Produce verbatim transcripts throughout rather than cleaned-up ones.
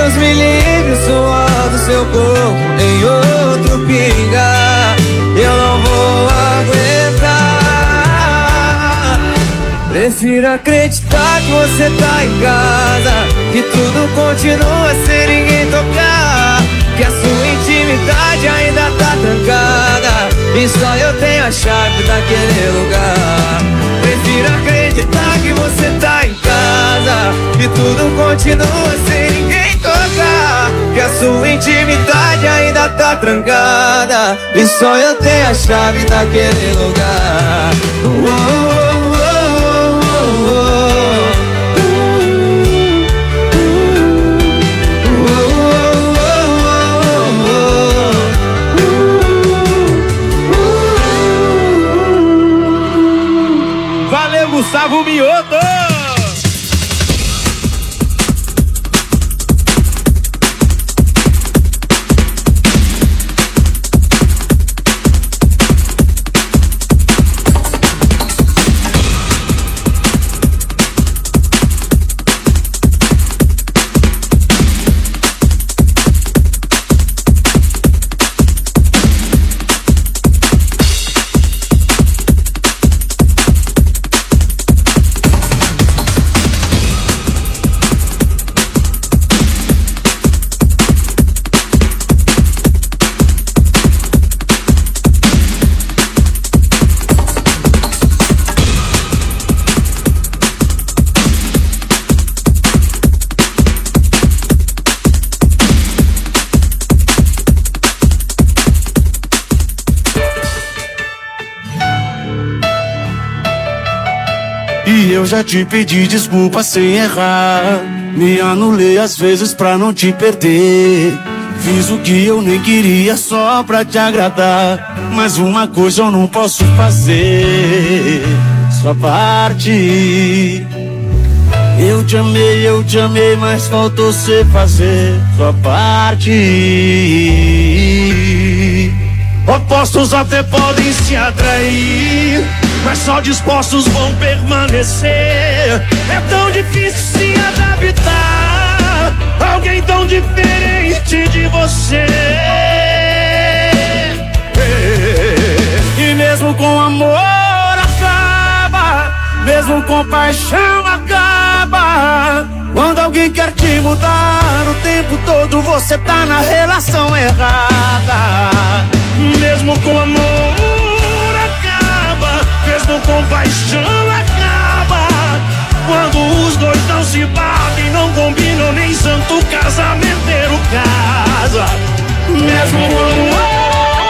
Deus me livre, o suor do seu corpo em outro pinga. Eu não vou aguentar. Prefiro acreditar que você tá em casa, que tudo continua sem ninguém tocar, que a sua intimidade ainda tá trancada e só eu tenho a chave daquele lugar. Prefiro acreditar que você tá em casa, que tudo continua sem ninguém tocar, que a sua intimidade ainda tá trancada e só eu tenho a chave daquele lugar. Oh, oh, oh, oh, oh. Gustavo Mioto. E eu já te pedi desculpa sem errar, me anulei às vezes pra não te perder. Fiz o que eu nem queria só pra te agradar, mas uma coisa eu não posso fazer, sua parte. Eu te amei, eu te amei, mas faltou você fazer sua parte. Opostos até podem se atrair, mas só dispostos vão permanecer. É tão difícil se adaptar a alguém tão diferente de você. E mesmo com amor acaba, mesmo com paixão acaba. Quando alguém quer te mudar o tempo todo, você tá na relação errada. Mesmo com amor acaba, mesmo com paixão acaba. Quando os dois não se batem, não combinam, nem santo casamenteiro casa. Mesmo com amor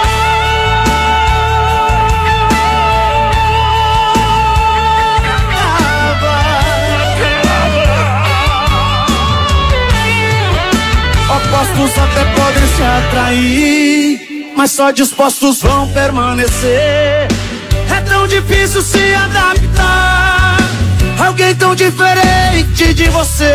opostos até podem se atrair, mas só dispostos vão permanecer. É tão difícil se adaptar a alguém tão diferente de você.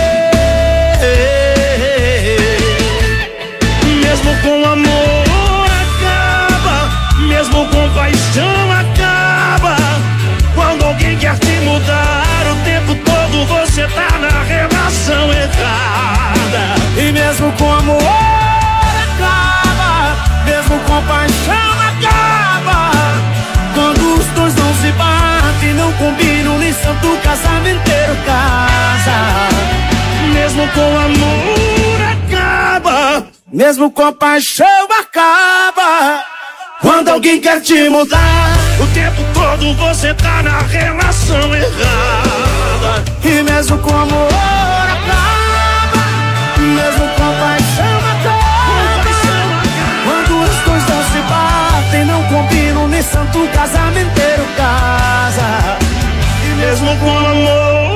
Mesmo com amor acaba, mesmo com paixão acaba. Quando alguém quer te mudar o tempo todo, você tá na relação errada. E mesmo com amor acaba, mesmo com paixão acaba. Quando os dois não se batem, não combinam, nem santo casamenteiro casa. Mesmo com amor acaba, mesmo com paixão acaba. Quando alguém quer te mudar o tempo todo, você tá na relação errada. E mesmo com amor acaba, mesmo com paixão acaba. Quando os dois não se batem, não combinam, nem santo casamenteiro casa. E mesmo com amor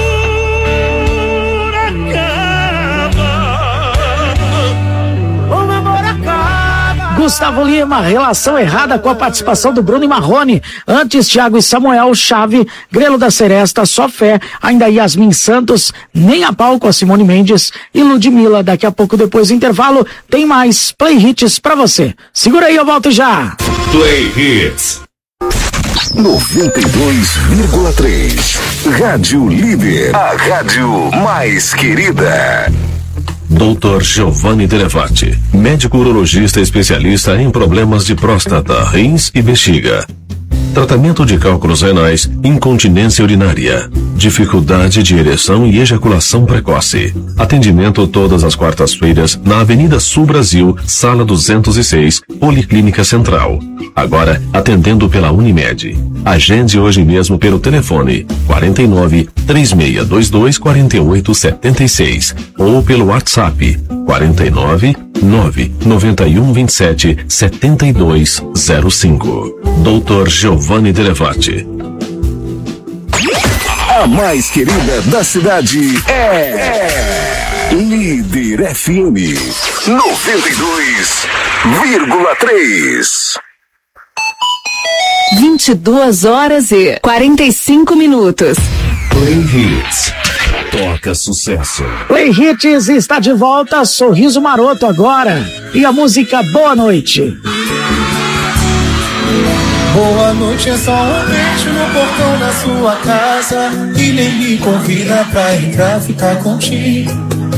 Gustavo Lima, relação errada, com a participação do Bruno e Marrone. Antes, Thiago e Samuel, Chave, Grelo da Seresta, Só Fé, ainda Yasmin Santos, Nem a Pau com a Simone Mendes e Ludmilla. Daqui a pouco, depois do intervalo, tem mais Play Hits pra você. Segura aí, eu volto já. Play Hits noventa e dois vírgula três Rádio Líder, a rádio mais querida. doutor Giovanni Delevati, médico urologista especialista em problemas de próstata, rins e bexiga. Tratamento de cálculos renais, incontinência urinária, dificuldade de ereção e ejaculação precoce. Atendimento todas as quartas-feiras na Avenida Sul Brasil, Sala duzentos e seis, Policlínica Central. Agora atendendo pela Unimed. Agende hoje mesmo pelo telefone quarenta e nove, três seis dois dois, quatro oito sete seis ou pelo WhatsApp quarenta e nove, nove nove um, vinte e sete, setenta e dois zero cinco. doutor Giovanni Delevati. A mais querida da cidade é, é Líder F M noventa e dois vírgula três. vinte e duas horas e quarenta e cinco minutos. Play Hits. Toca sucesso. Play Hits está de volta, Sorriso Maroto agora. E a música Boa Noite. Boa noite é só um beijo no portão da sua casa e nem me convida pra entrar ficar contigo.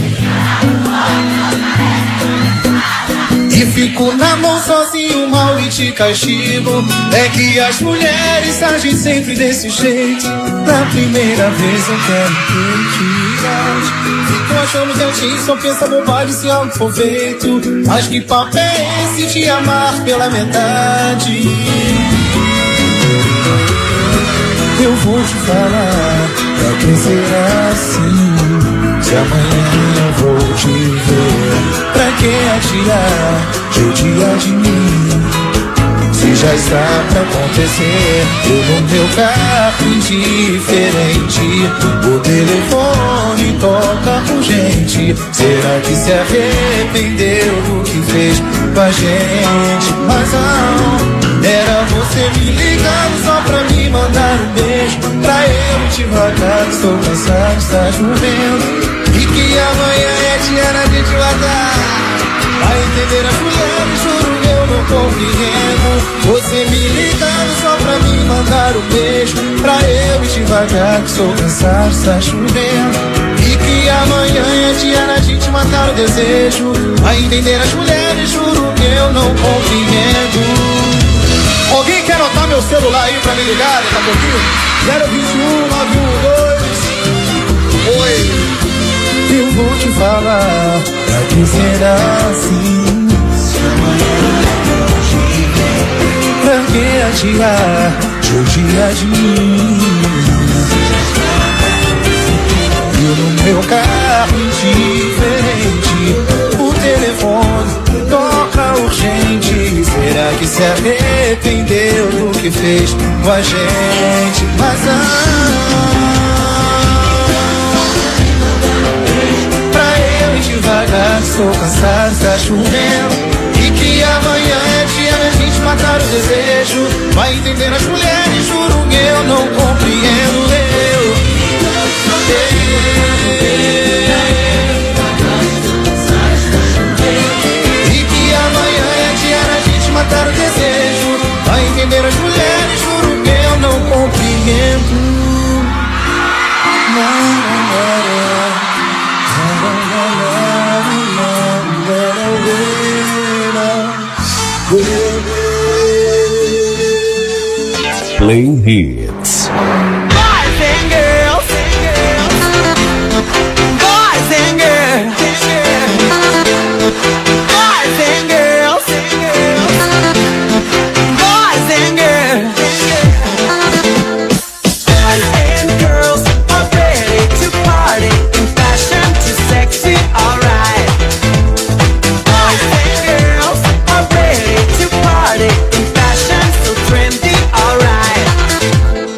E fico na mão sozinho, mal e te castigo. É que as mulheres agem sempre desse jeito. Na primeira vez eu quero ter. Fico achando que a gente só pensa bobagem se algo for feito. Mas que papo é esse de amar pela metade? Eu vou te falar, pra que será assim? Se amanhã eu vou te ver, pra que atirar judia de mim? Se já está pra acontecer, eu no meu carro indiferente, o telefone toca urgente. Será que se arrependeu do que fez com a gente? Mas não, era você me ligando só pra me mandar um beijo, pra eu devagar, estou cansado, está chovendo. E que amanhã é dia na gente guardar. Vai entender as mulheres, juro eu não compreendo. Você me ligando só pra me mandar um beijo, pra eu ir devagar, que estou cansado, está chovendo. E que amanhã é dia na gente matar o desejo. Vai entender as mulheres, juro que eu não compreendo. Alguém quer anotar meu celular aí pra me ligar, tá pouquinho? zero vinte e um, nove um dois. Oi. Eu vou te falar, pra que será assim? Pra que atirar judia de mim? Eu no meu carro indiferente, o telefone toca urgente. Será que se arrependeu do que fez com a gente? Mas ah, devagar, estou cansado, está chovendo. E que amanhã é dia da gente matar o desejo. Vai entender as mulheres, juro que eu não compreendo. Eu, eu. E que amanhã é dia da gente matar o desejo. Vai entender as mulheres, juro que eu não compreendo. Não, não, não. Play Hits. Boys and girls, boys and girls, boys and girls, boys and girls, boys and girls are ready to party in fashion too sexy, alright. Boys and girls are ready to party in fashion so trendy, alright.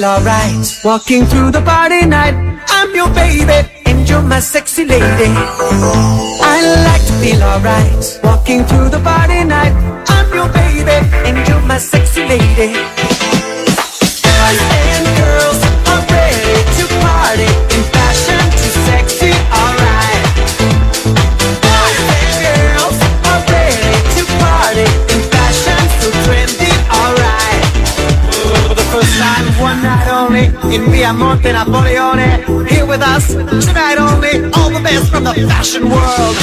feel alright. Walking through the party night, I'm your baby, and you're my sexy lady. I like to feel alright. Walking through the party night, I'm your baby, and you're my sexy lady. Boys and girls are ready to party in fashion, too sexy, alright. Boys and girls are ready to party in fashion, so trendy, alright. For the first time, one night only, in Viamonte, Napoleone. Here with us, tonight only, all the best from the fashion world.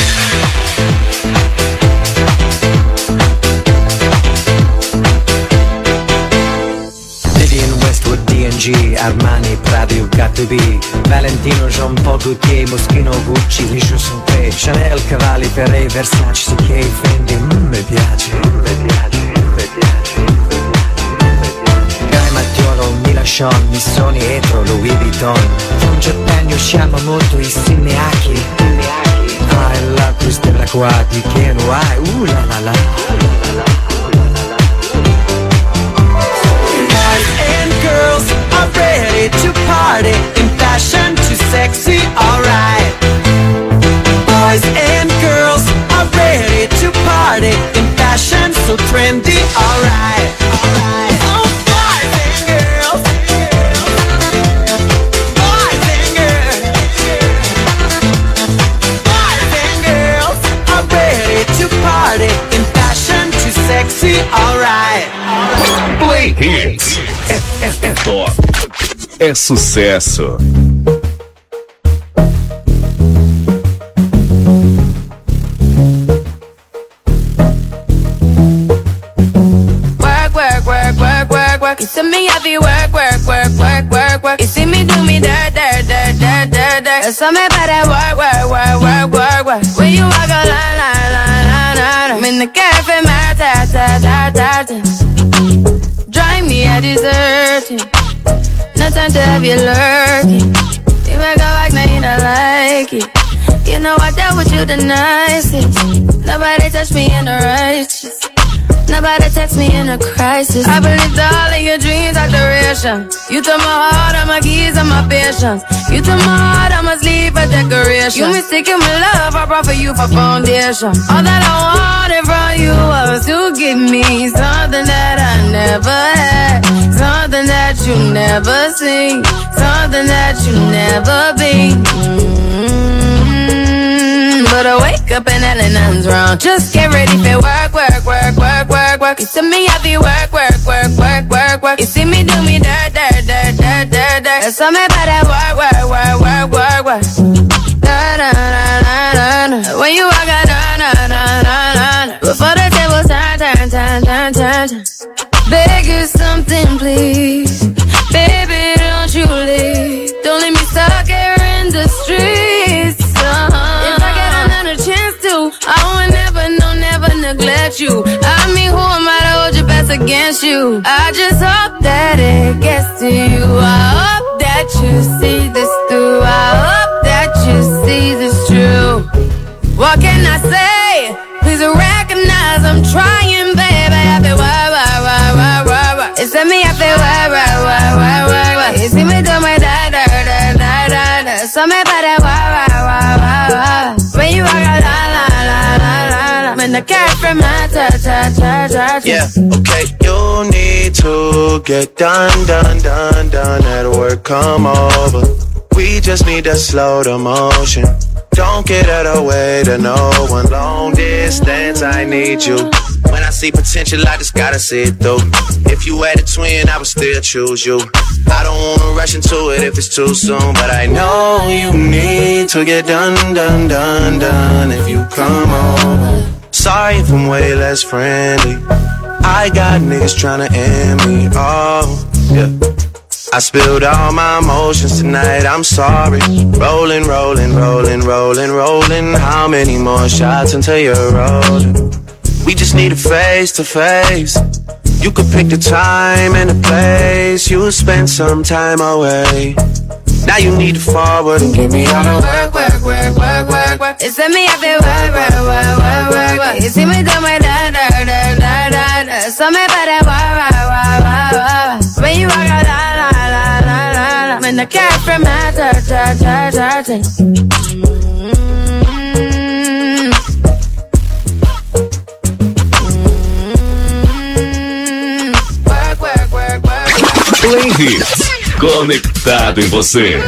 Westwood, D and G, Armani, Prada, got to be Valentino, Jean Paul, Gaultier, Moschino, Gucci, Licio, Santé, Chanel, Cavalli, Ferré, Versace, C K, Fendi, mm, mi piace, mi piace, mi piace, Guy Mattiolo, Mila Sean, Missoni, Etro, Louis Vuitton, Don Giordano, Sciama molto i Sinneachi, I love Christian Lacroix, di che no hai, uh la la la, uh la la la. Girls are ready to party in fashion, too sexy, alright. Boys and girls are ready to party in fashion, so trendy, alright. Alright. Oh, boys and girls, boys and girls, boys and girls are ready to party in fashion, too sexy, alright. Play Hits. É, é, é top. É sucesso. Work, work, work, work, work, work. You see me heavy work, work, work, work, work, work. You see me do me dirt, dirt, dirt, dirt, dirt, dirt. There's something about that work, work, work, work, work, work. When you walk a line, line, line, line, line. I'm in the cafe, my ta, ta, ta, ta, ta. Drive me a deserting. No time to have you lurking. You make a like, now you don't like it. You know I dealt with you the nicest. Nobody touched me in the righteous. Nobody text me in a crisis. I believed all of your dreams are duration. You took my heart, all my keys, and my patience. You took my heart, I must leave a decoration. You mistaken my love, I brought for you for foundation. All that I wanted from you was to give me something that I never had, something that you never seen, something that you never been. Mm-hmm. But I wake up and hell nothing's wrong. Just get ready for work, work, work, work, work, work. You see me happy work, work, work, work, work, work. You see me do me dirt, dirt, dirt, dirt, dirt, dirt. There's something about that work, work, work, work, work, work. Da, da, da, da, da, da. When you walk out, da, da, da, da, da. Before the tables turn, turn, turn, turn, turn, turn. Beg you something, please. Baby, don't you leave. Don't leave me stuck here in the streets. Uh-huh. If I get another chance to, I would never, no, never neglect you. I mean, who am I to hold your best against you? I just hope that it gets to you. I hope that you see this through. I hope that you see this true. What can I say? Please recognize I'm trying, baby. I feel why, why, why, why, why, why. It's me, I feel why, why, why, why, why, why. You see me do my da, da, da, da, da, da. Something about that why, why, why, why, why. When you walk out, la, la, la, la, la, la. When the cat from my ta, ta, ta, ta, ta. Yeah, okay. You need to get done, done, done, done at work. Come over. We just need to slow the motion. Don't get out of the way to no one. Long distance, I need you. When I see potential, I just gotta see it through. If you had a twin, I would still choose you. I don't wanna rush into it if it's too soon, but I know you need to get done, done, done, done if you come over. Sorry if I'm way less friendly. I got niggas tryna end me, oh, yeah. I spilled all my emotions tonight, I'm sorry. Rolling, rolling, rolling, rolling, rolling. How many more shots until you're rolling? We just need a face to face. You could pick the time and the place. You'll spend some time away. Now you need to forward and give me all the work, work, work, work, work, work. It's me, I feel work, work, work, work, work, work. You see me do my da, da, da, da, da, da. Something about that work, work, work, work, work. When you walk out, la, la, la, quer fermenta, tá, tá, tá, tá. Play Hits, conectado em você.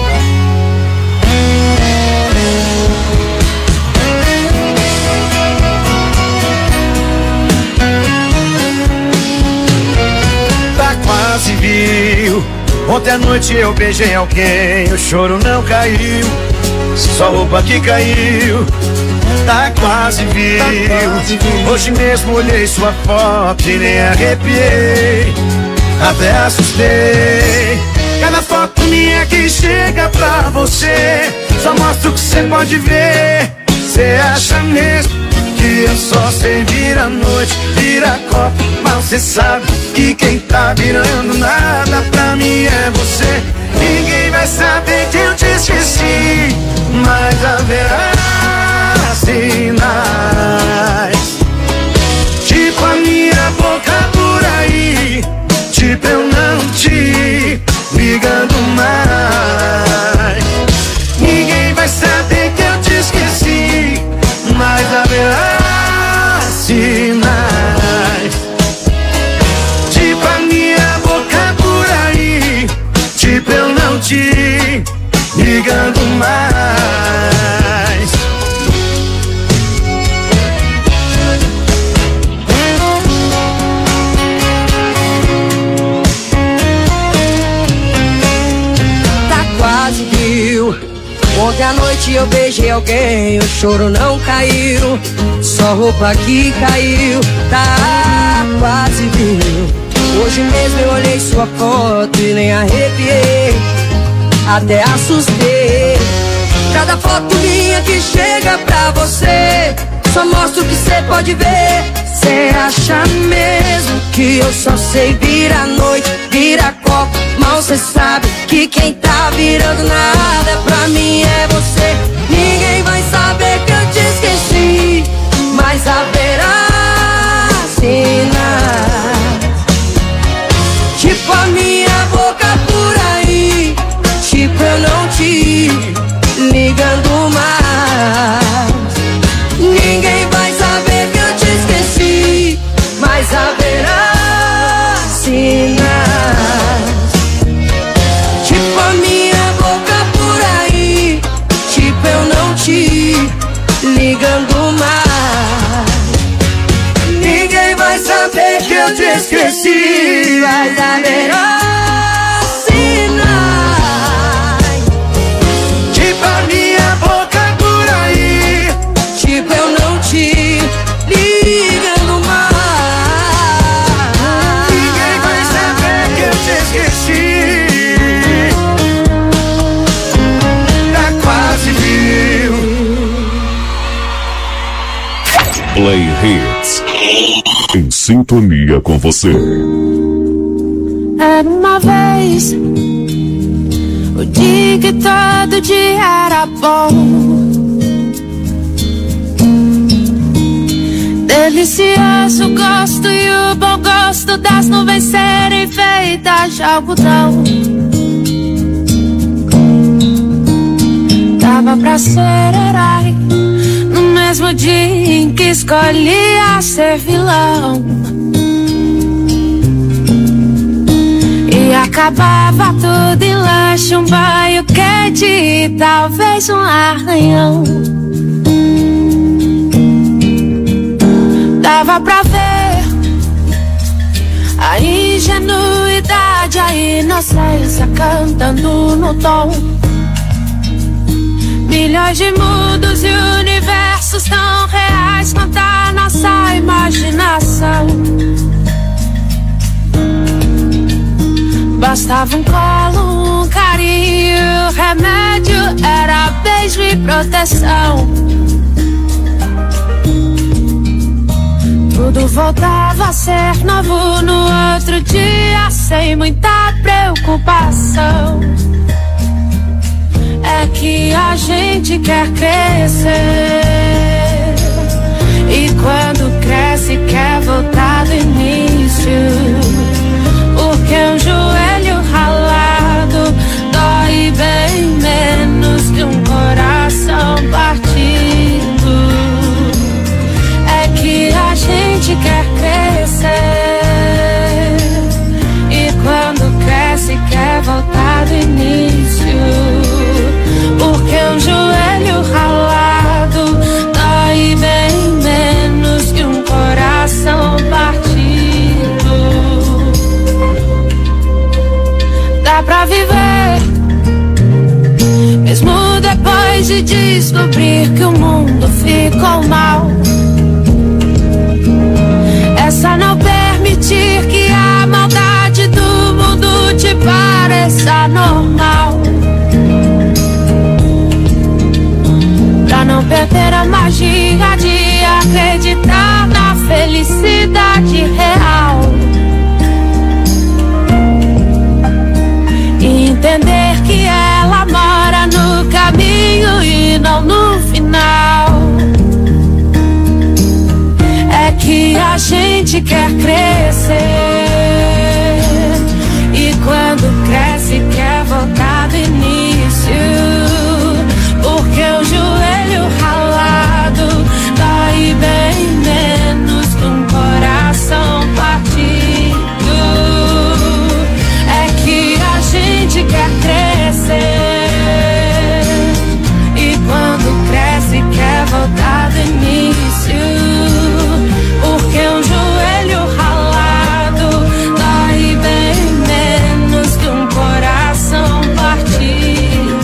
Tá quase viu. Ontem à noite eu beijei alguém, o choro não caiu, só roupa que caiu. Tá quase viu. Hoje mesmo olhei sua foto e nem arrepiei, até assustei. Cada foto minha que chega pra você só mostra o que cê pode ver. Cê acha mesmo que eu só sei virar noite, virar copo, mas cê sabe que quem tá virando nada pra mim é você. Ninguém vai saber que eu te esqueci, mas haverá sinais, tipo a minha boca por aí, tipo eu não te ligando mais. Ninguém vai saber que eu te esqueci, mas haverá sinais, tipo a minha boca por aí, tipo eu não te ligando mais. Ontem à noite eu beijei alguém, o choro não caiu, só roupa que caiu, tá quase viu. Hoje mesmo eu olhei sua foto e nem arrepiei, até assustei. Cada foto minha que chega pra você só mostra o que cê pode ver. Cê acha mesmo que eu só sei virar noite, virar copo, mal cê sabe que quem tá virando nada pra mim é você. Ninguém vai saber que eu te esqueci, mas haverá sinais, tipo a minha boca por aí, tipo eu não te ligando mais. Ninguém vai saber que eu te esqueci, mas haverá sinais, tipo a minha boca por aí, tipo eu não te ligando mais. Ninguém vai saber que eu te esqueci, mas haverá sinais, tipo a minha boca por aí, tipo eu não te ligando mais. Ninguém vai saber que eu te esqueci, tá quase viu. Play Hits, em sintonia com você. Era uma vez o dia que todo dia era bom, delicioso gosto e o bom gosto das nuvens serem feitas de algodão. Dava pra ser herói no mesmo dia em que escolhia ser vilão, e acabava tudo em lanche, um banho quente e talvez um arranhão. Dava pra ver a ingenuidade, a inocência cantando no tom. Milhões de mundos e universos tão reais quanto a nossa imaginação. Bastava um colo, um carinho, remédio era beijo e proteção. Tudo voltava a ser novo no outro dia, sem muita preocupação. É que a gente quer crescer, e quando cresce quer voltar do início, porque um joelho ralado dói descobrir que o mundo ficou mal. Essa não permitir que a maldade do mundo te pareça normal. Pra não perder a magia de acreditar na felicidade real. E entender que ela mora no caminho e não no final. É que a gente quer crescer, e quando cresce quer voltar do início, porque o joelho ralado dói bem menos que um coração partido. É que a gente quer crescer, e quando cresce quer voltar do início, porque um joelho ralado dói bem menos que um coração partido.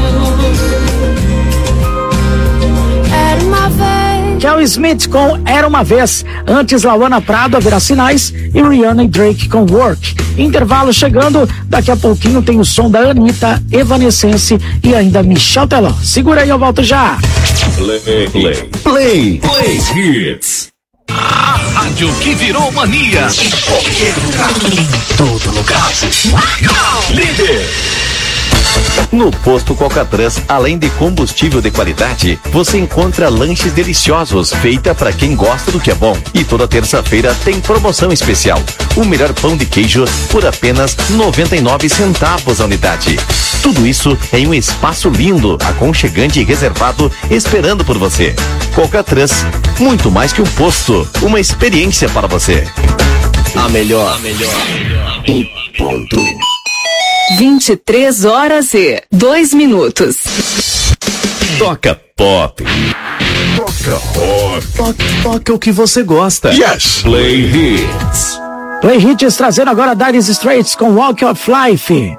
Era uma vez. Kel Smith com Era Uma Vez. Antes, Lauana Prado, Haverá Sinais, e Rihanna e Drake com Work. Intervalo chegando, daqui a pouquinho tem o som da Anitta, Evanescence e ainda Michel Teló. Segura aí, eu volto já. Play, play, Play. play hits. A rádio que virou mania. Em qualquer lugar. Em todo lugar. Líder. No Posto Coca-Trans, além de combustível de qualidade, você encontra lanches deliciosos, feita para quem gosta do que é bom. E toda terça-feira tem promoção especial. O melhor pão de queijo por apenas noventa e nove centavos a unidade. Tudo isso em um espaço lindo, aconchegante e reservado, esperando por você. Coca-Trans, muito mais que um posto, uma experiência para você. A melhor, a melhor. E ponto. vinte e três horas e dois minutos. Toca pop. Toca pop. Toca, toca o que você gosta. Yes. Play hits. Play Hits trazendo agora Dire Straits com Walk of Life.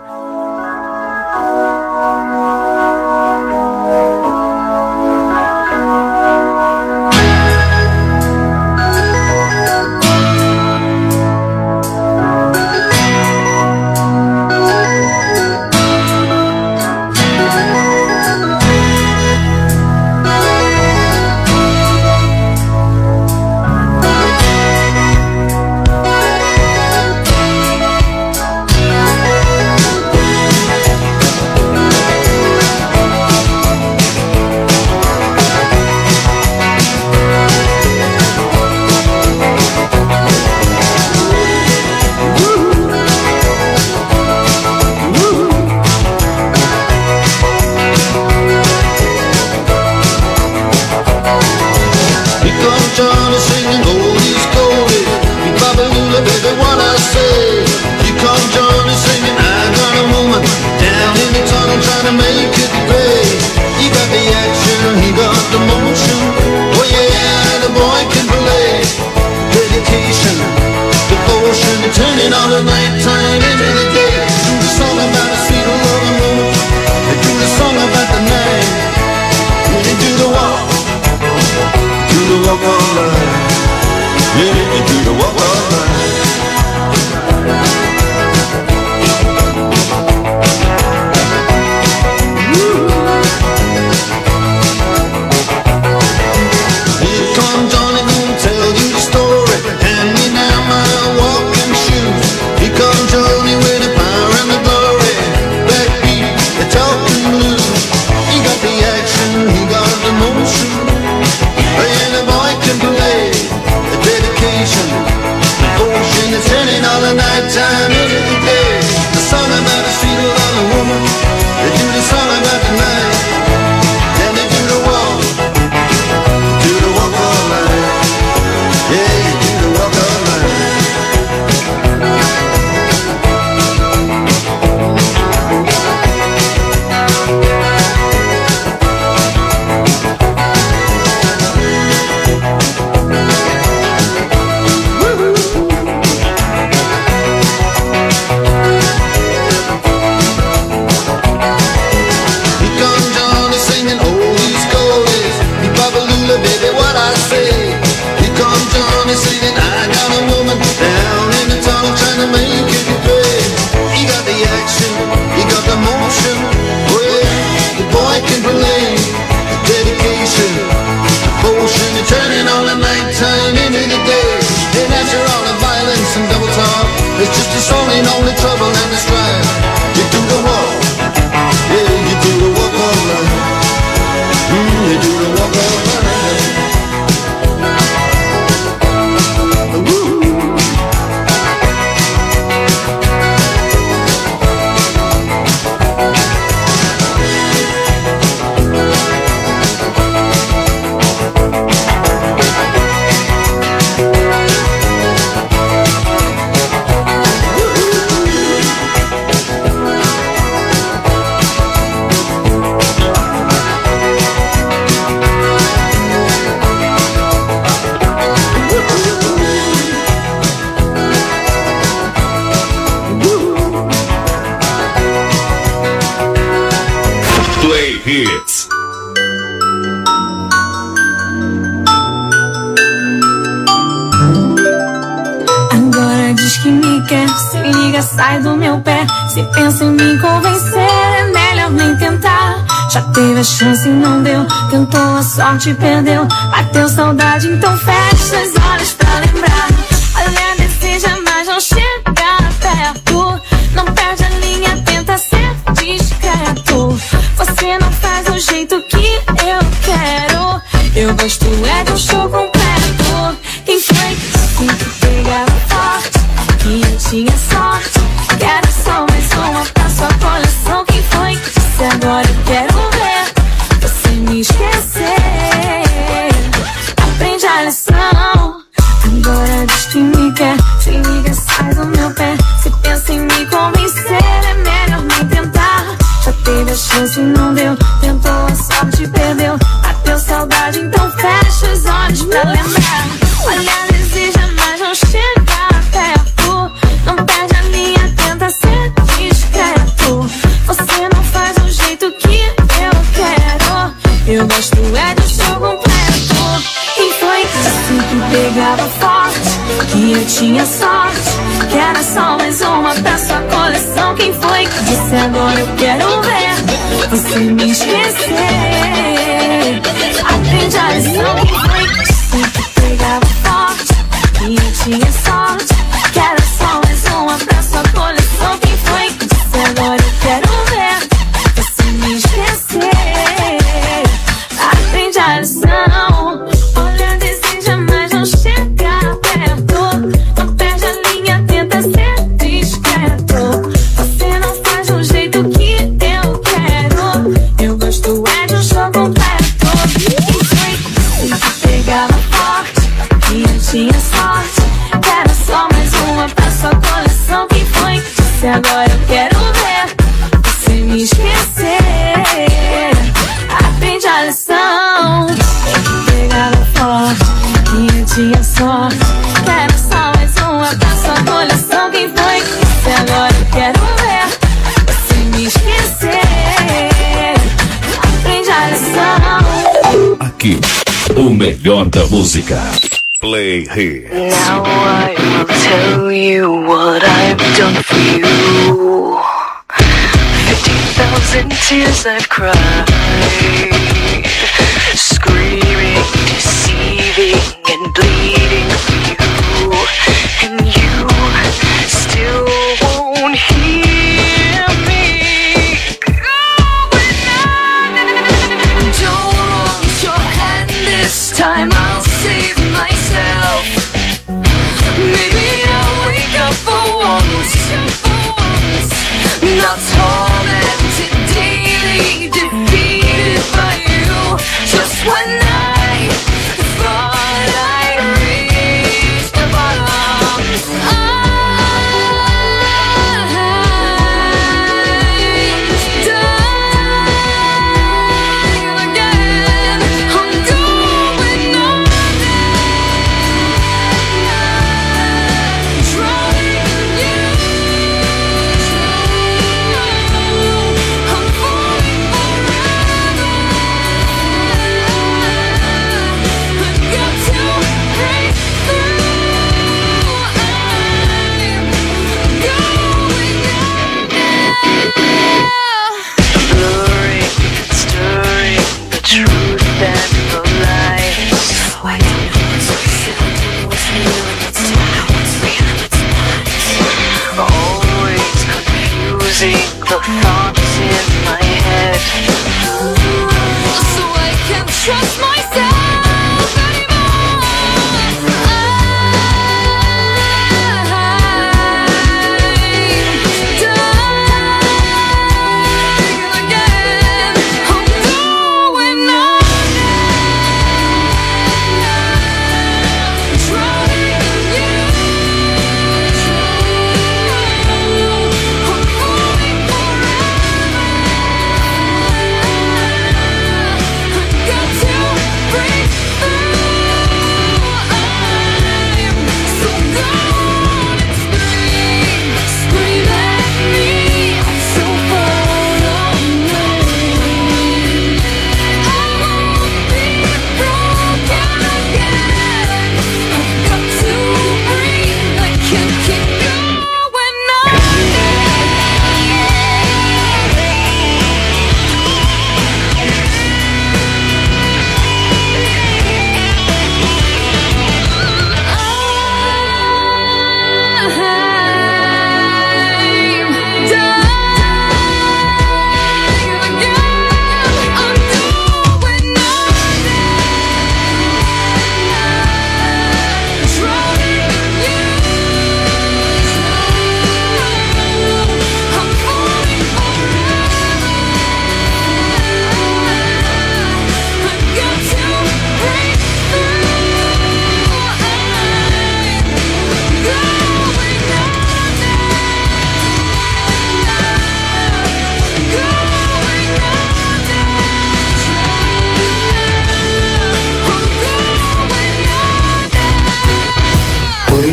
liga, sai do meu pé. Se pensa em me convencer, é melhor nem tentar. Já teve a chance e não deu, tentou a sorte e perdeu. Bateu saudade, então fecha os olhos pra lembrar. Olha, deseja, mas não chega perto. Não perde a linha, tenta ser discreto. Você não faz do jeito que eu quero. Eu gosto é de um show completo. Quem foi que disse que pegava forte, que eu tinha sorte, que era só mais uma pra sua coleção? Quem foi que disse agora eu quero ver você me esquecer? Aprende a lição. Agora diz que me quer, se liga, sai do meu pé. Se pensa em me convencer, é melhor nem tentar. Já teve a chance e não deu, tentou a sorte e perdeu. Bateu saudade, então fecha os olhos pra lembrar. Olha, deseja, mas não chega perto. Não perde a linha, tenta ser discreto. Você não faz do jeito que eu quero. Eu gosto é do show completo. Quem foi que disse que pegava forte, que eu tinha sorte, que era só mais uma pra sua coleção? Quem foi que disse agora eu quero ver você me esquecer? Aprende a lição. Quem foi que disse que pegava forte, que eu tinha sorte, que era só mais uma pra sua coleção? Quem foi que disse agora eu quero ver você me esquecer? Aprende a lição. Olha, deseja, mas não chega perto. Não perde a linha, tenta ser discreto. Você não faz do jeito que eu quero. Eu gosto é de um show completo. Quem foi que disse que pegava forte, que eu tinha sorte, que era só mais uma pra sua coleção? Quem foi que disse agora eu quero ver você me esquecer? Aprende a lição. Pegava forte, que eu tinha sorte, que era só mais uma pra sua coleção. Quem foi que disse agora eu quero ver você me esquecer? Aprende a lição. Aqui, o melhor da música. Play here. Now I will tell you what I've done for you. Fifty thousand tears I've cried, screaming, deceiving, and bleeding for you, and you still won't hear me. Going on. Don't want your hand this time, I'll save myself. Maybe I'll wake up for once, not tormented daily, defeated by you. Just when I thought I'd reached the bottom, I'm dying again. I'm going on, drowning in you. I'm falling forever. I've got to break through. I'm going on. Blurring, stirring the truth and the lies. I don't know what's real, what's real, and what's not, what's real and what's not. Always confusing the thoughts in my head, so I can't trust myself anymore. I'm dying again. I'm going on.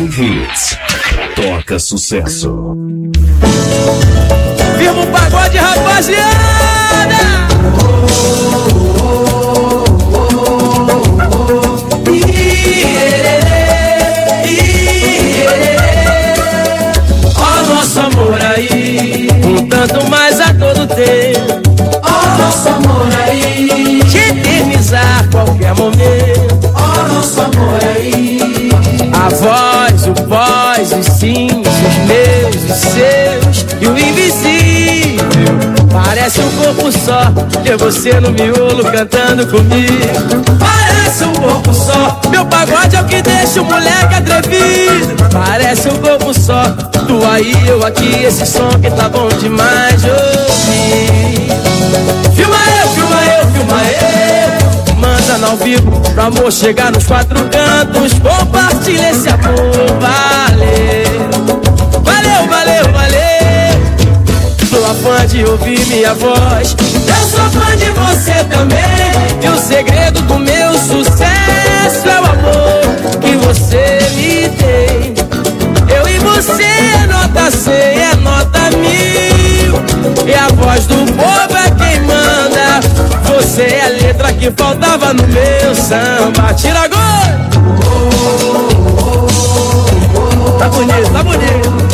Hits. Toca sucesso. Viva o pagode, rapaziada! Ó nosso amor aí, um tanto mais a todo tempo. Ó nosso amor aí, de eternizar qualquer momento. Ó nosso amor aí, a voz, o pós, os sims, os meus, os seus e o invisível. Parece um corpo só, ter você no miolo cantando comigo. Parece um corpo só, meu pagode é o que deixa o moleque atrevido. Parece um corpo só, tu aí, eu aqui, esse som que tá bom demais de ouvir. Filma eu, filma eu, filma eu, manda ao vivo pro amor chegar nos quatro cantos. Compartilha esse amor, valeu, valeu, valeu, valeu. Sou fã de ouvir minha voz, eu sou fã de você também. E o segredo do meu sucesso é o amor que você me tem. Eu e você é nota cem, é nota mil. E a voz do povo é quem manda. Você é a letra que faltava no meu samba. Tira agora! Tá bonito, tá bonito.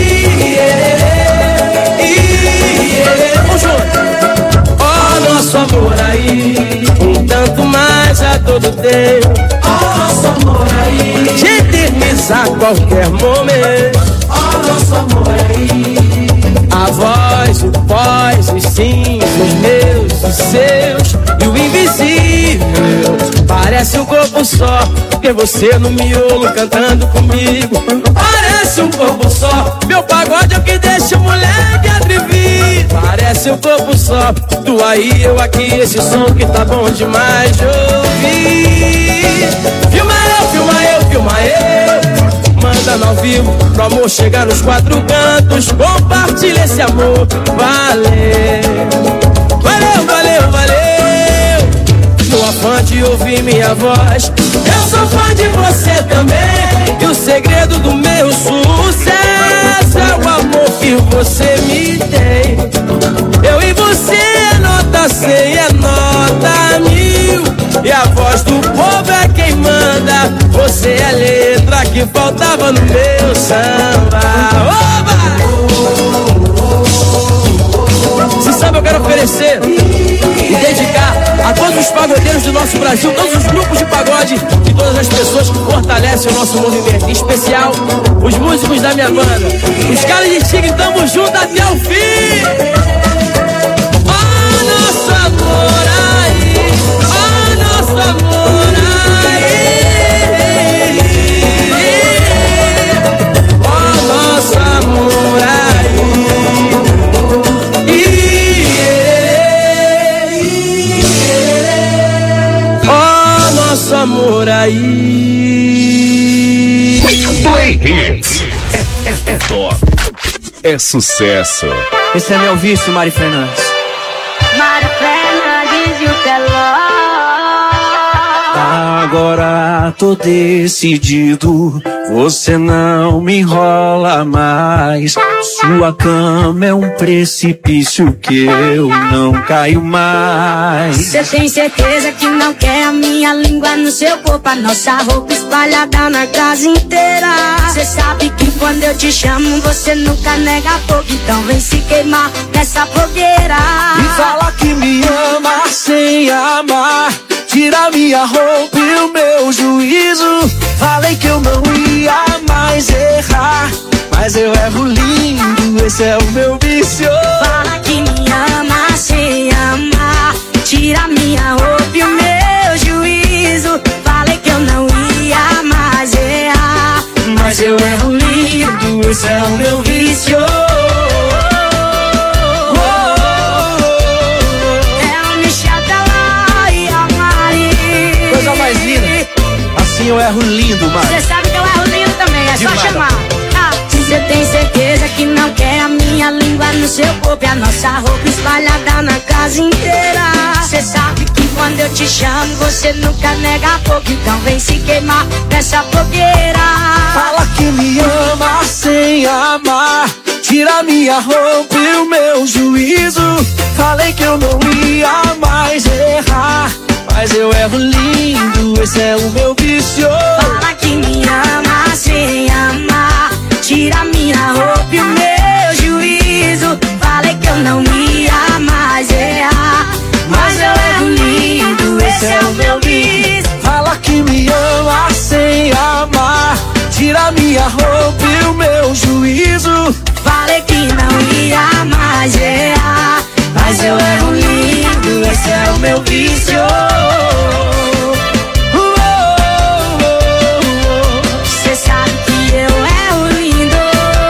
Vamos junto. Ó nosso amor aí, um tanto mais a todo tempo. Ó nosso amor aí, de eternizar qualquer momento. Ó nosso amor aí, a voz, o pós, os sims, os meus, os seus e o invisível. Parece um corpo só, ter você no miolo cantando comigo. Parece um corpo só, meu pagode é o que deixa o moleque atrevido. Parece um corpo só, tu aí, eu aqui, esse som que tá bom demais de ouvir. Filma eu, filma eu, filma eu, manda ao vivo pro amor chegar nos quatro cantos. Compartilha esse amor, valeu, valeu, valeu, valeu. Sou fã de ouvir minha voz, eu sou fã de você também. E o segredo do meu sucesso é o amor que você me tem. Eu e você é nota cem, é nota mil. E a voz do povo é quem manda. Você é a letra que faltava no meu samba. Oba! Se sabe, eu quero oferecer e dedicar a todos os pagodeiros do nosso Brasil, todos os grupos de pagode e todas as pessoas que fortalecem o nosso movimento. Em especial, os músicos da minha banda. Os caras de Tigre, tamo junto até o fim. Ó nosso amor aí, ó nosso amor aí, ó nosso amor aí. Ó nosso amor aí. Play Hits. É, é, é top. É sucesso. Esse é meu vício, Mari Fernandes. Mari Fernandes e o Teló. Agora tô decidido, você não me enrola mais. Sua cama é um precipício que eu não caio mais. Você tem certeza que não quer a minha língua no seu corpo, a nossa roupa espalhada na casa inteira? Você sabe que quando eu te chamo você nunca nega fogo, então vem se queimar nessa fogueira. E fala que me ama sem amar, tira minha roupa e o meu juízo. Falei que eu não ia mais errar, mas eu erro lindo, esse é o meu vício. Fala que me ama sem amar, tira minha roupa e o meu juízo. Falei que eu não ia mais errar, mas eu erro lindo, esse é o meu vício. Assim eu erro lindo, mano. Você sabe que eu erro lindo também, é demais. Só chamar. Ah, você tem certeza que não quer a minha língua no seu corpo e a nossa roupa espalhada na casa inteira? Você sabe que quando eu te chamo, você nunca nega pouco. Então vem se queimar nessa fogueira. Fala que me ama sem amar, tira minha roupa e o meu juízo. Falei que eu não ia mais errar, mas eu erro lindo, esse é o meu vício. Fala que me ama sem amar, tira minha roupa e o meu juízo. Falei que eu não ia mais errar, mas eu erro lindo, esse é o meu vício. Fala que me ama sem amar, tira minha roupa e o meu juízo. Falei que não ia mais errar, mas eu erro lindo, esse é o meu vício. Cê sabe que eu erro lindo.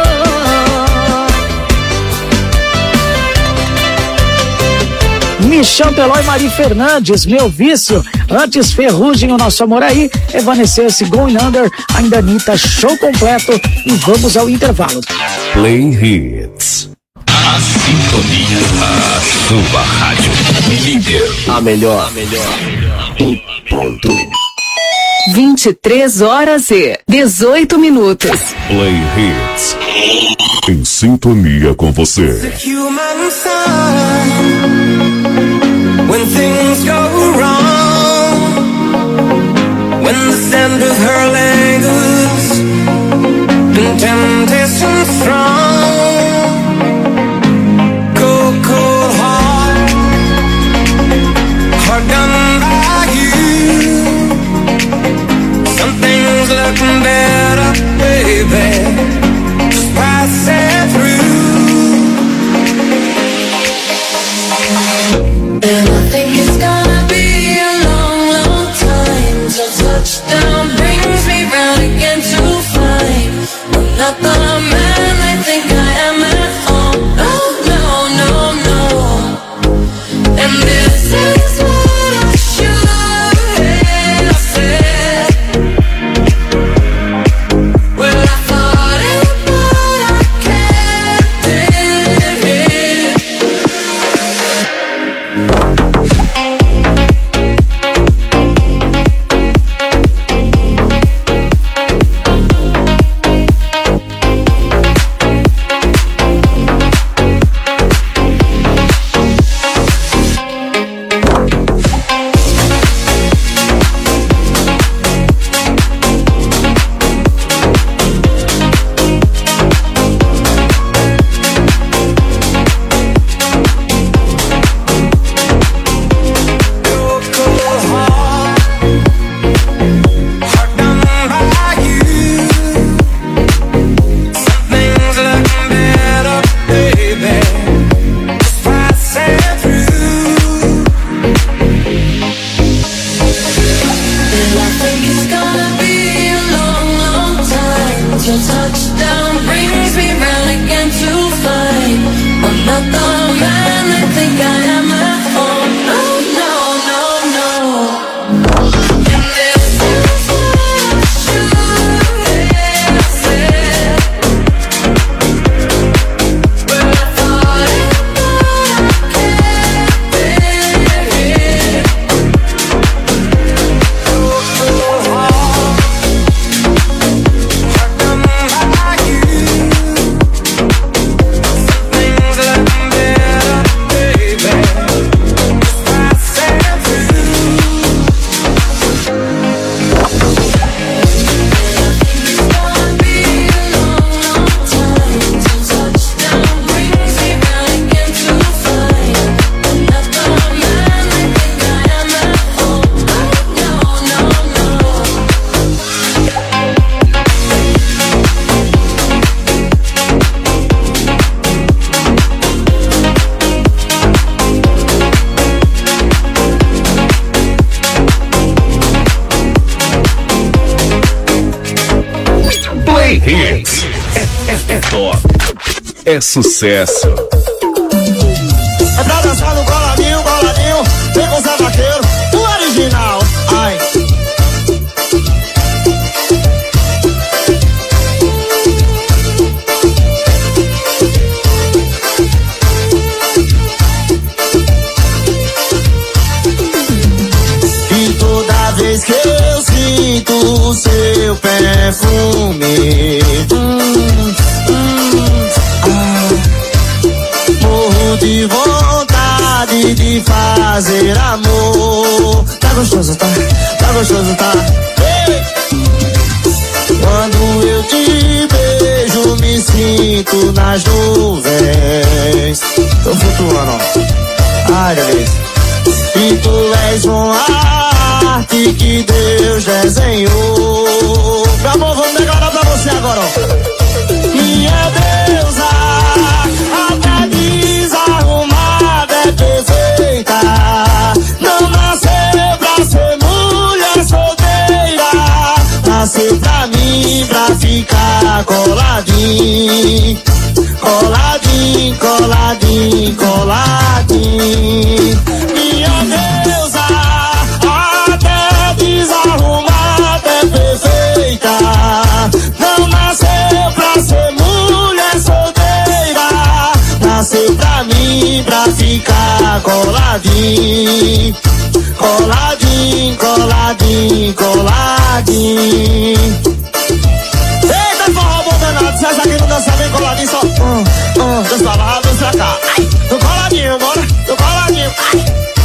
Michel Teló e Mari Fernandes, meu vício. Antes Ferrugem, o nosso amor aí. Evanescence, Going Under. Ainda Anitta, show completo. E vamos ao intervalo. Play Hits. A sintonia da sua rádio. Líder. A melhor. A melhor. E ponto. vinte e três horas e dezoito minutos. Play Hits. Em sintonia com você. The human sign. When things go wrong, when the scent of her lingers and temptation strong, cold, cold heart, heart done by you. Something's looking better, baby, just pass it through. And I think it's gonna be a long, long time till touchdown brings me round again to find I'm not the man I think I am at home. No, no, no, no. And this is what I should have said. Well, I thought it, but I kept it here. Hits. É, é, é top. É sucesso. É pra dançar no coladinho, coladinho. Vem com o Zé Vaqueiro, o original. Ai. o seu perfume. Hum, hum, ah. Morro de vontade de fazer amor. Tá gostoso, tá? Tá gostoso, tá? Ei! Quando eu te beijo, me sinto nas nuvens. Tô flutuando, ó. Ai, delícia. E tu és uma arte que Deus desenhou. Meu amor, vamos declarar pra você agora, ó. Minha deusa, até desarrumada é perfeita. Não nasceu pra ser mulher solteira. Nasceu pra mim, pra ficar coladinho. Coladinho, coladinho, coladinho. Minha deusa, até desarrumada é perfeita. Não nasceu pra ser mulher solteira. Nasceu pra mim, pra ficar coladinho. Coladinho, coladinho, coladinho. Eita, forró bom danado, se essa aqui não dança bem coladinho, só hum, hum, dança pra lá, dança pra cá. Ai, tô coladinho, bora, tô coladinho. Ai.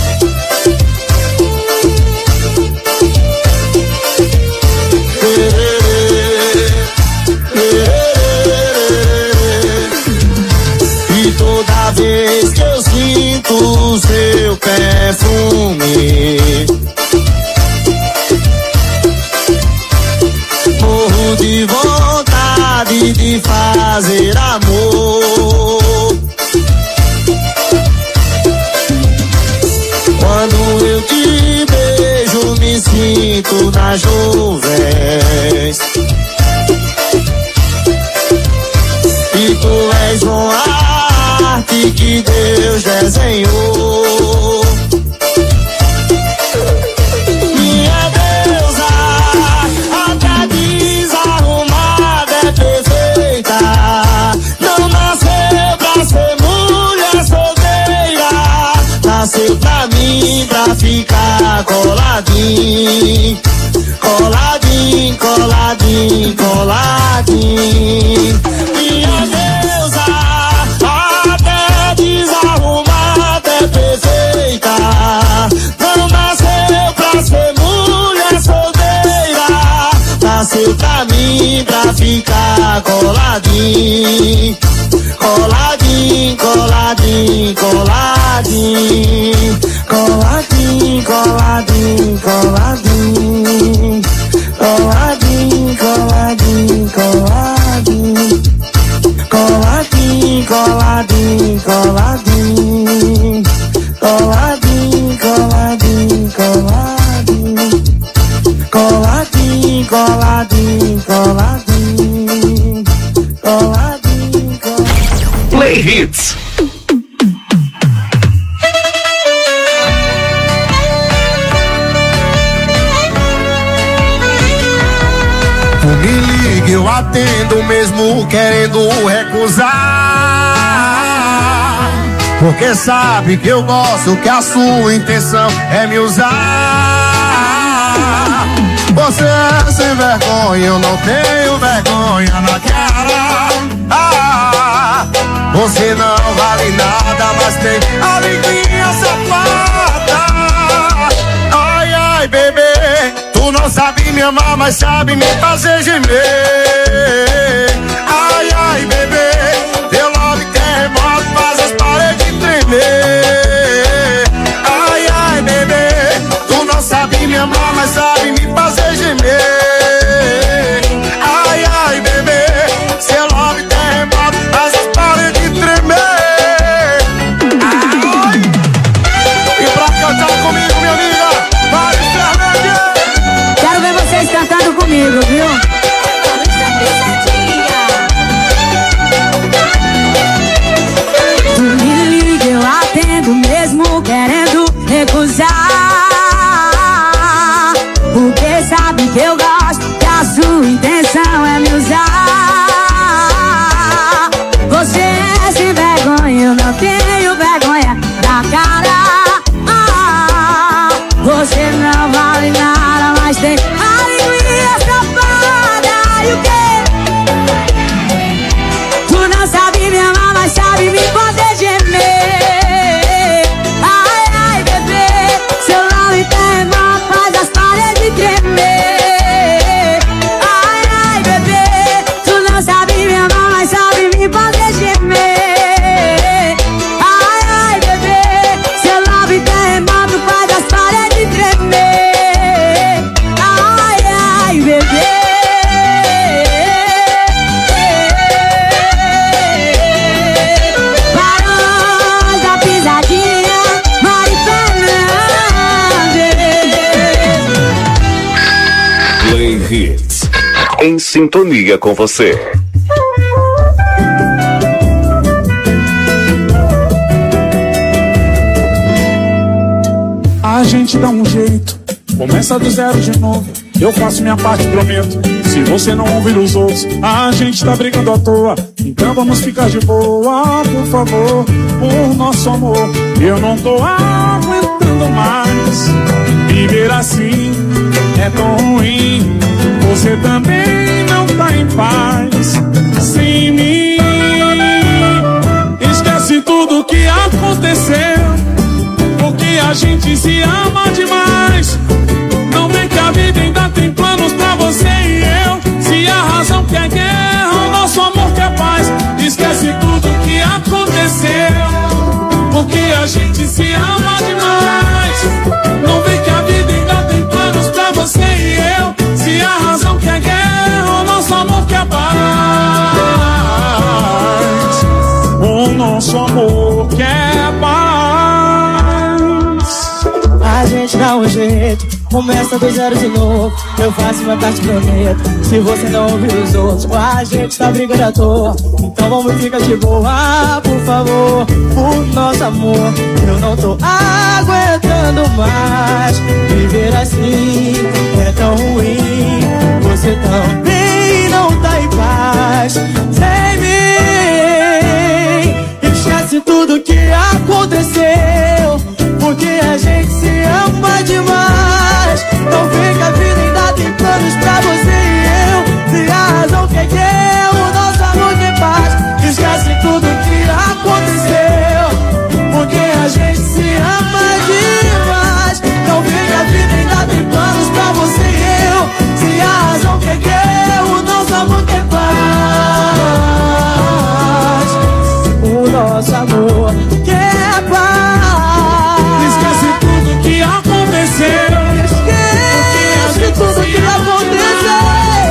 E toda vez que eu sinto o seu perfume, morro de vontade de fazer amor. Quando eu te beijo, me sinto nas nuvens. E tu és uma arte que Deus desenhou. Minha deusa, até desarrumada é perfeita. Não nasceu pra ser mulher solteira. Nasceu pra mim, pra ficar coladinho. Coladinho, coladinho, coladinho. Minha deusa, até desarrumada é perfeita. Não nasceu pra ser mulher solteira. Nasceu pra mim, pra ficar coladinho. Coladinho, coladinho, coladinho. Coladinho, coladinho, coladinho. Coladinho, coladinho, coladinho. Coladinho, coladinho, coladinho. Coladinho, coladinho, coladinho. Coladinho, coladinho, coladinho. Coladinho, coladinho. Play Hits. Tu me liga, eu atendo mesmo querendo recusar. Porque sabe que eu gosto, que a sua intenção é me usar. Você é sem vergonha, eu não tenho vergonha na cara. Ah, você não vale nada, mas tem alegria safada. Ai, ai, bebê, tu não sabe me amar, mas sabe me fazer gemer. Ai, ai, bebê, teu love terremoto faz as paredes tremer. Ai, ai, bebê, tu não sabe me amar, mas sabe me fazer gemer. Ai, ai, bebê, seu love terremoto faz as paredes tremer. Ai. E pra cantar comigo, minha amiga, vai Fernandes. Quero ver vocês cantando comigo, viu? Tu me liga, eu atendo mesmo querendo recusar. Porque sabe que eu gosto, que a sua intenção é me usar. Você é sem vergonha, eu não tenho vergonha da cara. Ah, você não vale nada, mas tem alegria Hits. Em sintonia com você. A gente dá um jeito, começa do zero de novo. Eu faço minha parte, prometo. Se você não ouvir os outros, a gente tá brigando à toa. Então vamos ficar de boa, por favor, por nosso amor. Eu não tô aguentando mais viver assim, é tão ruim. Você também não tá em paz sem mim. Esquece tudo que aconteceu, porque a gente se ama demais. Não vem que a vida ainda tem planos pra você e eu. Se a razão quer guerra, o nosso amor quer paz. Esquece tudo que aconteceu, porque a gente se ama demais. Não vem que a vida ainda tem planos pra você e eu. Se a razão quer guerra, o nosso amor quer paz. O nosso amor quer paz. A gente dá um jeito, começa do zero de novo. Eu faço minha parte, prometo. Se você não ouvir os outros, a gente tá brigando à toa. Então vamos ficar de boa, por favor, por nosso amor. Eu não tô aguentando mais viver assim, é tão ruim. Você também não tá em paz sem mim. Esquece tudo que aconteceu, porque a gente se ama demais. Não vem que a vida ainda tem planos pra você e eu. Se a razão quer que o nosso amor tem paz. Esquece tudo que aconteceu, porque a gente se ama demais. Não vem que a vida ainda tem planos pra você e eu. Se a razão quer que o nosso amor tem paz. O nosso amor quer paz. Esquece tudo que aconteceu, esquece tudo que aconteceu.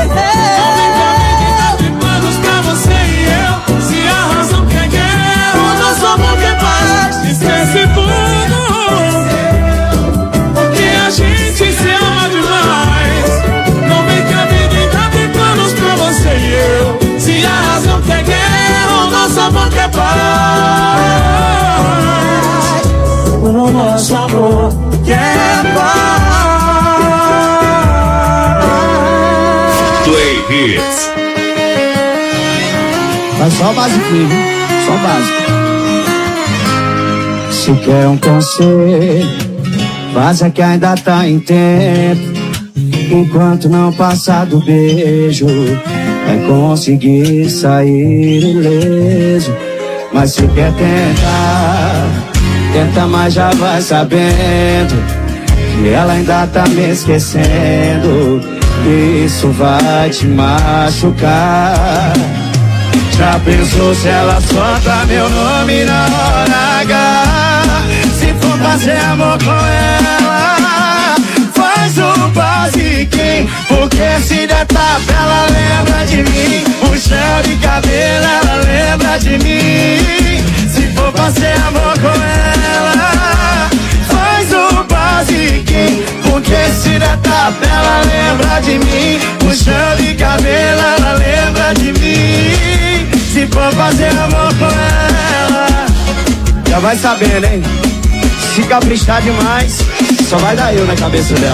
tem planos pra você e eu. Se a razão quer guerra, o nosso amor quer paz. esquece tudo, porque a gente se ama demais. Não vem que a vida ainda tem planos pra você e eu. Se a razão quer guerra, o nosso amor quer paz. O nosso amor quer paz. Play Hits. Mas só básico, viu? Só básico. Se quer um conselho, vaza que ainda tá em tempo. Enquanto não passar do beijo, vai conseguir sair ileso. Mas se quer tentar, tenta, mas já vai sabendo que ela ainda tá me esquecendo. Isso vai te machucar. Já pensou se ela solta meu nome na hora H? Se for fazer amor com ela, faz o basiquinho, porque se der tapa ela lembra de mim. Puxão de cabelo ela lembra de mim. Se for fazer amor com ela, faz o basiquinho, porque se der tapa ela lembra de mim. Puxão de cabelo ela lembra de mim. Se for fazer amor com ela, já vai sabendo, hein? Se caprichar demais, só vai dar eu na cabeça dela.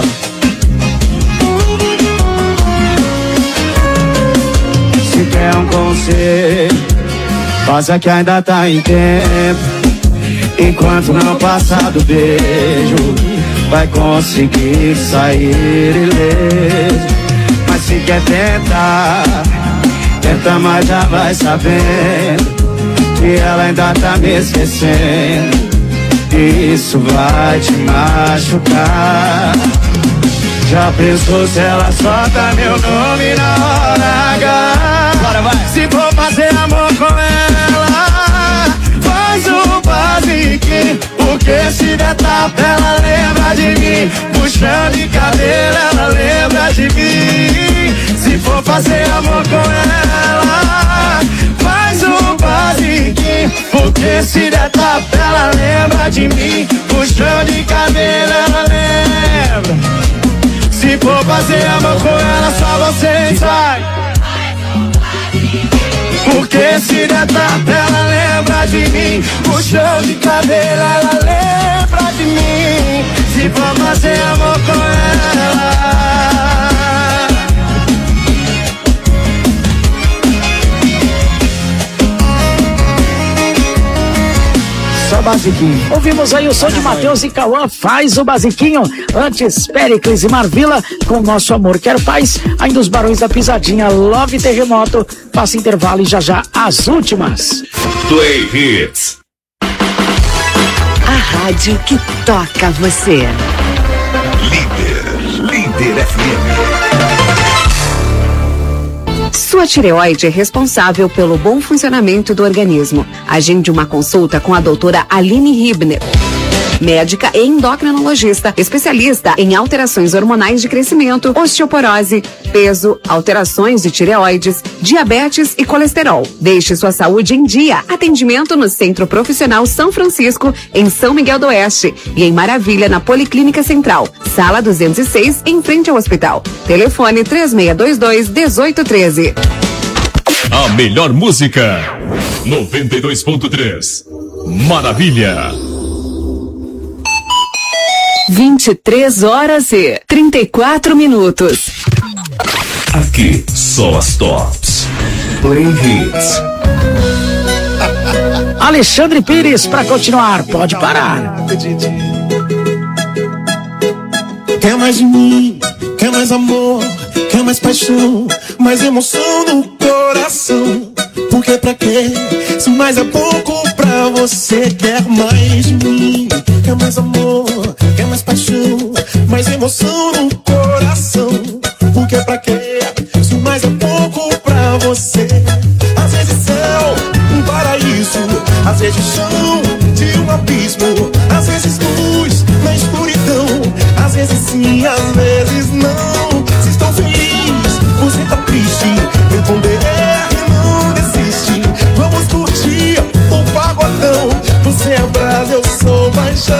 Se quer um conselho, faça que ainda tá em tempo. Enquanto não passar do beijo, vai conseguir sair ileso. Mas se quer tentar, tenta, mas já vai sabendo que ela ainda tá me esquecendo. Isso vai te machucar. Já pensou se ela solta meu nome na hora H? Bora, vai. Se for fazer amor com ela, faz o basiquinho, porque se der tapa ela lembra de mim. Puxão de cabelo ela lembra de mim. Se for fazer amor com ela, faz o basiquinho, porque se der tapa ela lembra de mim. Puxão de cabelo ela lembra. Se for fazer amor com ela, só você sai. Porque se der tapa, ela lembra de mim. Puxão de cabelo, ela lembra de mim. Se for fazer amor com ela. Só basiquinho. Ouvimos aí o som de Matheus e Cauã, Faz o Basiquinho. Antes, Péricles e Marvila com Nosso Amor Quero Paz. Ainda os Barões da Pisadinha, Love Terremoto. Passa intervalo e já já as últimas. Play Hits. A rádio que toca você. Líder, Líder F M. Sua tireoide é responsável pelo bom funcionamento do organismo. Agende uma consulta com a doutora Aline Hibner, médica e endocrinologista, especialista em alterações hormonais de crescimento, osteoporose, peso, alterações de tireoides, diabetes e colesterol. Deixe sua saúde em dia. Atendimento no Centro Profissional São Francisco, em São Miguel do Oeste, e em Maravilha, na Policlínica Central, sala duzentos e seis, em frente ao hospital. Telefone três seis dois dois, um oito um três. A melhor música, noventa e dois ponto três. Maravilha. vinte e três horas e trinta e quatro minutos. Aqui só as tops. Play Hits. Alexandre Pires pra continuar, pode parar. Quer mais de mim, quer mais amor, quer mais paixão, mais emoção no coração. Porque pra quê? Se mais é pouco pra você. Quer mais de mim, quer mais amor, quer mais paixão, mais emoção no coração. Porque pra quê? Se mais é pouco pra você. Às vezes céu, um paraíso, às vezes chão de um abismo, às vezes luz na escuridão, às vezes sim, às vezes não. Se estão felizes, você tá triste, responder e não desiste. Vamos curtir o pagodão. Você é brasa, eu sou paixão.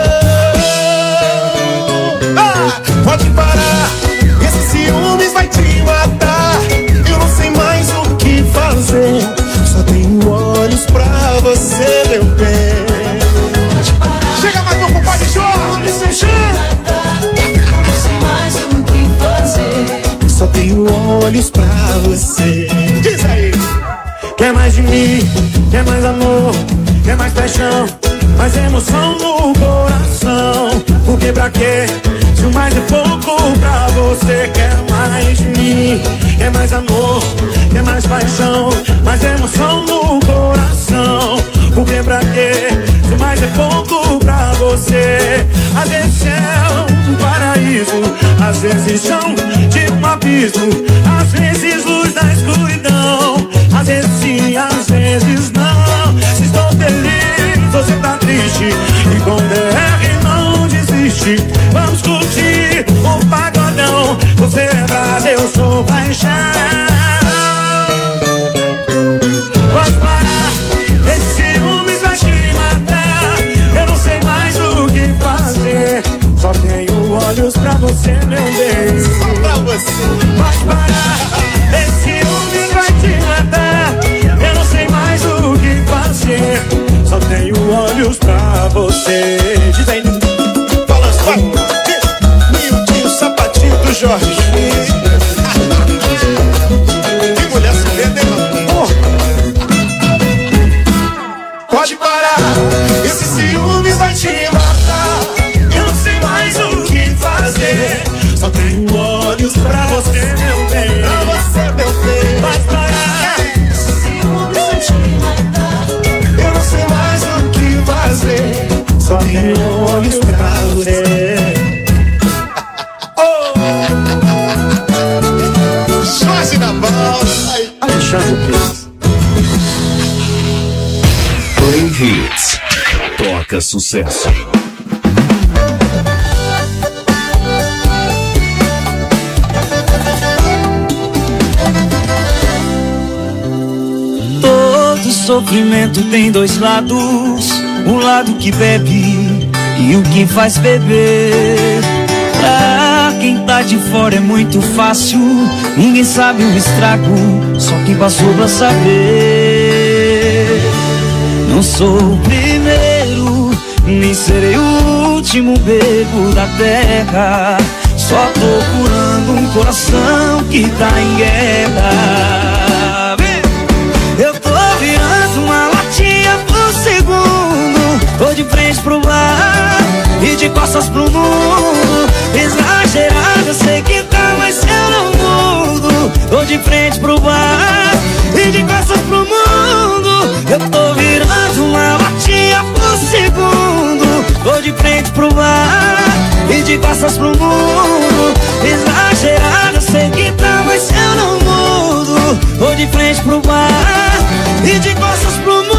Ah, pode parar, esse ciúmes vai te matar. Eu não sei mais o que fazer, só tenho olhos pra você, meu bem. Chega mais um compadre, chora, se chega. Não sei mais o que fazer, só tenho olhos pra você. Diz aí. Quer mais de mim, quer mais amor, quer mais paixão, mais emoção no coração. Porque pra quê? Se o mais é pouco pra você. Quer mais de mim, quer mais amor, quer mais paixão, mais emoção no coração. Porque pra quê? Se o mais é pouco pra você. Às vezes é um paraíso, às vezes chão de um abismo, às vezes luz na escuridão, às vezes sim, às vezes não. Se estou feliz, você tá triste, e com D R não desiste. Vamos curtir o pagodão. Você é brasa, eu sou paixão. Pode parar, esse ciúmes vai te matar. Eu não sei mais o que fazer, só tenho olhos pra você, meu bem. Só pra você. Pode parar, esse ciúmes vai te matar. Eu não sei mais o que fazer, só tenho olhos pra você. Diz aí. Balança, vai. Miudinho, sapatinho do Jorge. Que mulher se vende, hein, mano? Pode parar, esse ciúmes vai te matar. Eu não sei mais o que fazer, só tenho olhos pra você, meu bem. Pra você, meu bem. Pode parar, esse ciúmes vai te matar. Eu não sei mais o que fazer, só tenho olhos pra você. Oh! Jorge na bola. Alexandre Pires. Play Hits. Toca sucesso. Todo sofrimento tem dois lados, um lado que bebe e o que faz beber. Pra quem tá de fora é muito fácil. Ninguém sabe o estrago, só quem passou pra saber. Não sou o primeiro, nem serei o último bebo da terra. Só tô curando um coração que tá em guerra. Eu tô virando uma latinha por segundo. Tô de frente pro bar e de costas pro mundo. Exagerado, eu sei que tá, mas eu não mudo. Tô de frente pro bar e de costas pro mundo. Eu tô virando uma latinha por segundo. Tô de frente pro bar e de costas pro mundo. Exagerado, eu sei que tá, mas eu não mudo. Tô de frente pro bar e de costas pro mundo.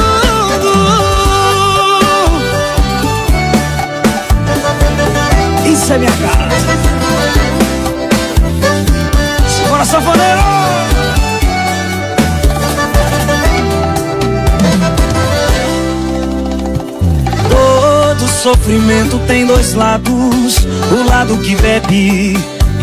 Isso é minha cara. Bora, sanfoneiro! Todo sofrimento tem dois lados. O lado que bebe